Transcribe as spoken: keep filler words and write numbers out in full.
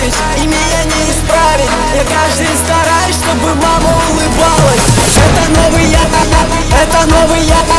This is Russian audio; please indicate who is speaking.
Speaker 1: исправить, и меня не исправить. Я каждый стараюсь, чтобы мама улыбалась. Это новый я, это новый я.